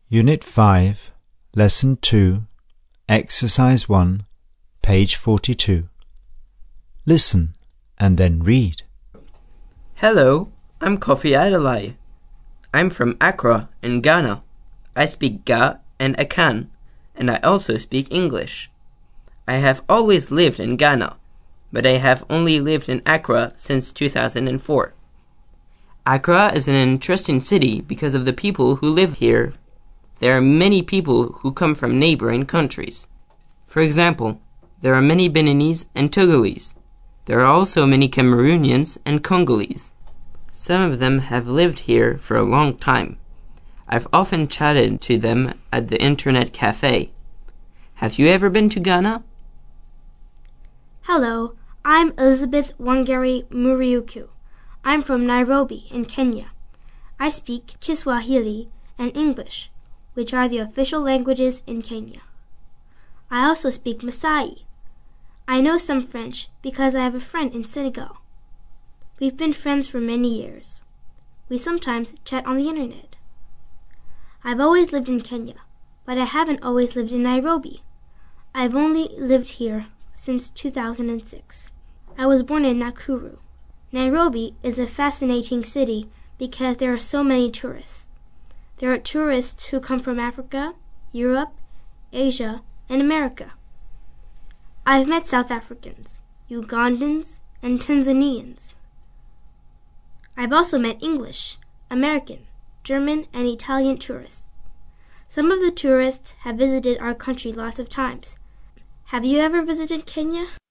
Unit 5, Lesson 2, Exercise 1, page 42. Listen and then read. Hello, I'm Kofi Adelaide. I'm from Accra in Ghana. I speak Ga and Akan, and I also speak English. I have always lived in Ghana, but I have only lived in Accra since 2004. Accra is an interesting city because of the people who live here. There are many people who come from neighboring countries. For example, there are many Beninese and Togolese. There are also many Cameroonians and Congolese. Some of them have lived here for a long time. I've often chatted to them at the internet cafe. Have you ever been to Ghana? Hello, I'm Elizabeth Wangari Muriuku. I'm from Nairobi in Kenya. I speak Kiswahili and English, which are the official languages in Kenya. I also speak Maasai. I know some French because I have a friend in Senegal. We've been friends for many years. We sometimes chat on the internet. I've always lived in Kenya, but I haven't always lived in Nairobi. I've only lived here since 2006. I was born in Nakuru. Nairobi is a fascinating city because there are so many tourists. There are tourists who come from Africa, Europe, Asia, and America. I've met South Africans, Ugandans, and Tanzanians. I've also met English, American, German, and Italian tourists. Some of the tourists have visited our country lots of times. Have you ever visited Kenya?